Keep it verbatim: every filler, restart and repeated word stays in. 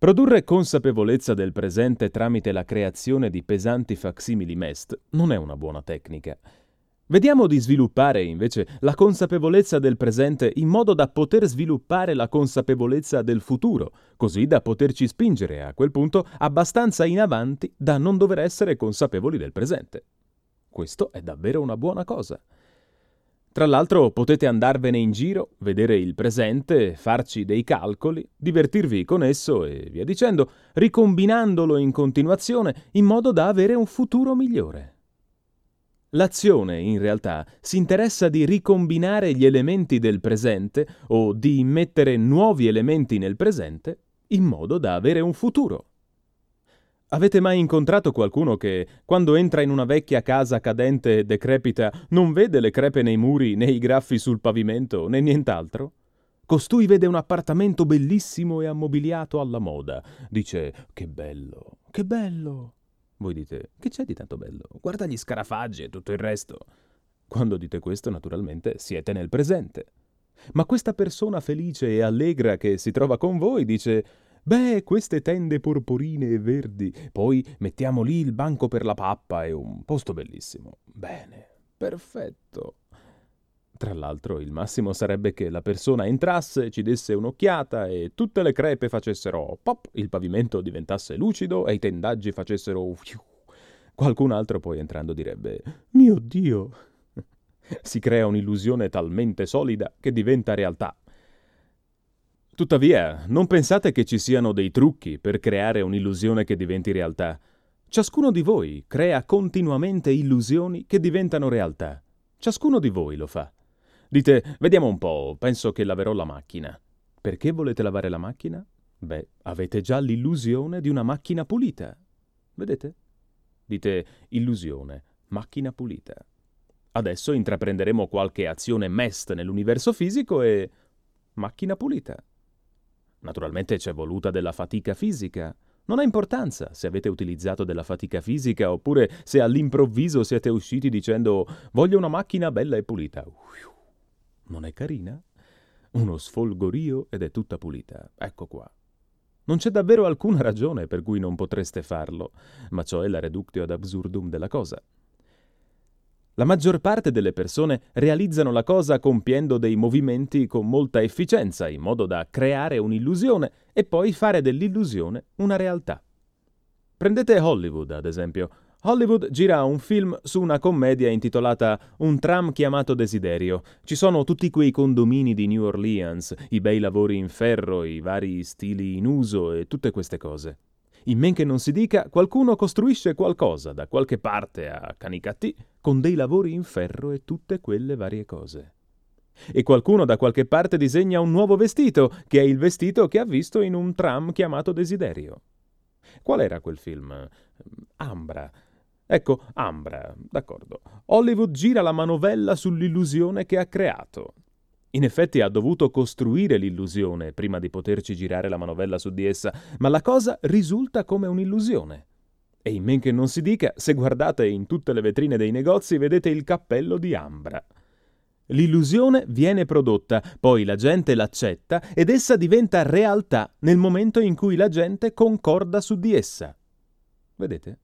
Produrre consapevolezza del presente tramite la creazione di pesanti facsimili M E S T non è una buona tecnica. Vediamo di sviluppare, invece, la consapevolezza del presente in modo da poter sviluppare la consapevolezza del futuro, così da poterci spingere a quel punto abbastanza in avanti da non dover essere consapevoli del presente. Questo è davvero una buona cosa. Tra l'altro potete andarvene in giro, vedere il presente, farci dei calcoli, divertirvi con esso e via dicendo, ricombinandolo in continuazione in modo da avere un futuro migliore. L'azione, in realtà, si interessa di ricombinare gli elementi del presente o di immettere nuovi elementi nel presente in modo da avere un futuro. Avete mai incontrato qualcuno che, quando entra in una vecchia casa cadente e decrepita, non vede le crepe nei muri, né i graffi sul pavimento, né nient'altro? Costui vede un appartamento bellissimo e ammobiliato alla moda. Dice, che bello, che bello. Voi dite, che c'è di tanto bello? Guarda gli scarafaggi e tutto il resto. Quando dite questo, naturalmente, siete nel presente. Ma questa persona felice e allegra che si trova con voi dice, beh, queste tende porporine e verdi, poi mettiamo lì il banco per la pappa, è un posto bellissimo. Bene, perfetto. Tra l'altro, il massimo sarebbe che la persona entrasse, ci desse un'occhiata e tutte le crepe facessero pop, il pavimento diventasse lucido e i tendaggi facessero fiu. Qualcun altro poi entrando direbbe, mio Dio! Si crea un'illusione talmente solida che diventa realtà. Tuttavia, non pensate che ci siano dei trucchi per creare un'illusione che diventi realtà. Ciascuno di voi crea continuamente illusioni che diventano realtà. Ciascuno di voi lo fa. Dite, vediamo un po', penso che laverò la macchina. Perché volete lavare la macchina? Beh, avete già l'illusione di una macchina pulita. Vedete? Dite, illusione, macchina pulita. Adesso intraprenderemo qualche azione M E S T nell'universo fisico e... macchina pulita. Naturalmente c'è voluta della fatica fisica. Non ha importanza se avete utilizzato della fatica fisica oppure se all'improvviso siete usciti dicendo voglio una macchina bella e pulita. Non è carina? Uno sfolgorio ed è tutta pulita. Ecco qua. Non c'è davvero alcuna ragione per cui non potreste farlo, ma ciò è la reductio ad absurdum della cosa. La maggior parte delle persone realizzano la cosa compiendo dei movimenti con molta efficienza, in modo da creare un'illusione e poi fare dell'illusione una realtà. Prendete Hollywood, ad esempio. Hollywood gira un film su una commedia intitolata Un tram chiamato Desiderio. Ci sono tutti quei condomini di New Orleans, i bei lavori in ferro, i vari stili in uso e tutte queste cose. In men che non si dica, qualcuno costruisce qualcosa da qualche parte a Canicattì con dei lavori in ferro e tutte quelle varie cose. E qualcuno da qualche parte disegna un nuovo vestito, che è il vestito che ha visto in un tram chiamato Desiderio. Qual era quel film? Ambra. Ecco, Ambra, d'accordo. Hollywood gira la manovella sull'illusione che ha creato. In effetti ha dovuto costruire l'illusione prima di poterci girare la manovella su di essa, ma la cosa risulta come un'illusione. E in men che non si dica, se guardate in tutte le vetrine dei negozi vedete il cappello di Ambra. L'illusione viene prodotta, poi la gente l'accetta ed essa diventa realtà nel momento in cui la gente concorda su di essa. Vedete?